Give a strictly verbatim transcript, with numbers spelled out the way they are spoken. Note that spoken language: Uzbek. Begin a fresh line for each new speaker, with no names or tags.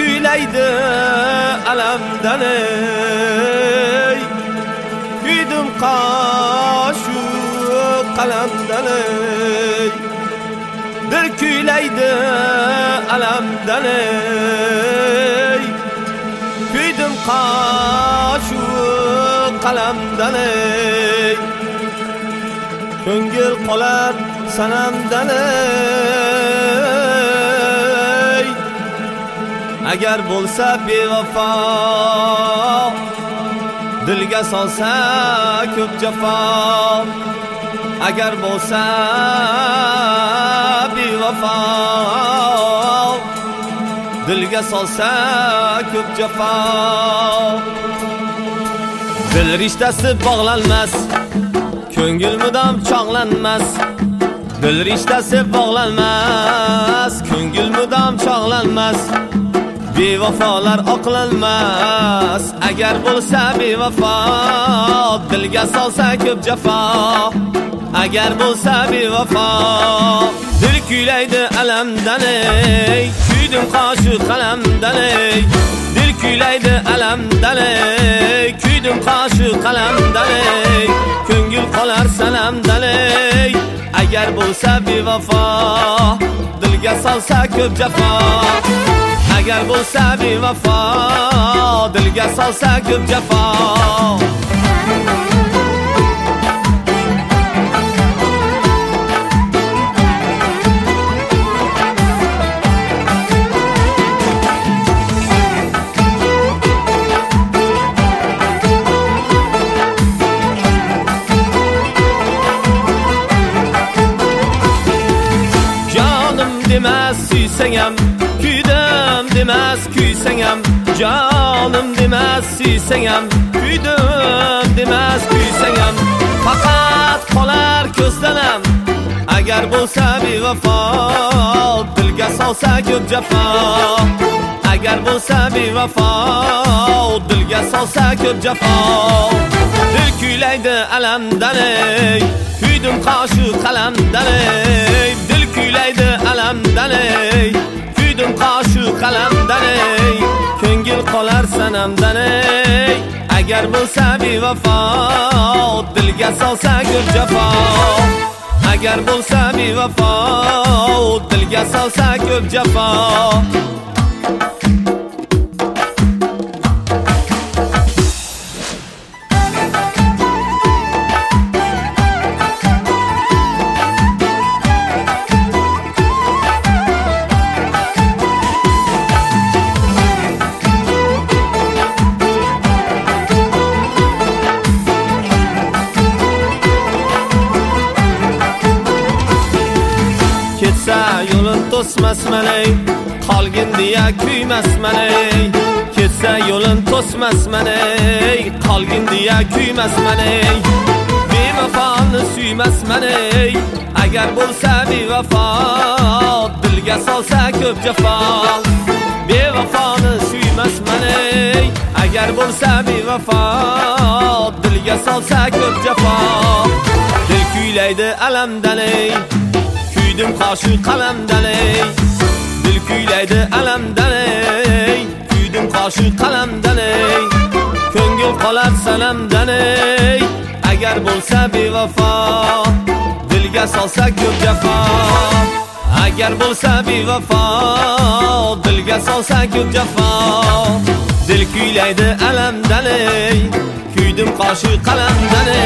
kuylaydi alamdan ey, kuydim qoshu qalamdan ey. Dil kuylaydi alamdan ey, kuydim qoshu qalamdan ey. Ko'ngil qolar sanamdan ey, agar bo'lsa bevafo, dilga solsa ko'p jafo. Agar bo'lsa bevafo, dilga solsa ko'p jafo. Dil rishtasi bog'lanmas, ko'ngil mudom chog'lanmas. Dil rishtasi bog'lanmas, ko'ngil mudom chog'lanmas. Bevafolar oqlanmas, agar bo'lsa bevafo, dilga solsa ko'p jafo. Agar bo'lsa bevafo, dil kuylaydi alamdan ey, kuydim qoshu qalamdan ey. Dil kuylaydi alamdan ey, kuydim qoshu qalamdan ey. Ko'ngil qolar sanamdan ey, agar bo'lsa bevafo, dilga solsa ko'p jafo. Agar bo'lsa bevafo, dilga solsa ko'p jafo. Demas suysangam, kuydim demas kuysangam. Jonim demas suysangam, kuydim demas kuysangam. Faqat qolar ko'zdanam, agar bo'lsa bevafo, dilga solsa ko'p jafo. Agar bo'lsa bevafo, dilga solsa ko'p jafo. Dil kuylaydi alamdan ey, kuydim qoshu qalamdan ey. Dil kuylaydi alamdan ey, kuydim qoshu qalamdan ey. Ko'ngil qolar sanamdan ey, agar bo'lsa bevafo, dilga solsa ko'p jafo. Agar bo'lsa bevafo, dilga solsa ko'p jafo. Ketsa yo'lin to'smasman ey, qolgin deya kuymasman ey. Ketsa yo'lin to'smasman ey, qolgin deya kuymasman ey. Bevafoni suymasman ey, agar bo'lsa bevafo, dilga solsa ko'p jafo. Bevafoni suymasman ey, agar bo'lsa bevafo, dilga solsa ko'p jafo. Dil kuylaydi alamdan ey, kuydim qoshu qalamdan ey. Dil kuylaydi alamdan ey, kuydim qoshu qalamdan ey. Ko'ngil qolar sanamdan ey, agar bo'lsa bevafo, dilga solsa ko'p jafo. Agar bo'lsa bevafo, dilga solsa ko'p jafo. Dil kuylaydi alamdan ey, kuydim qoshu qalamdan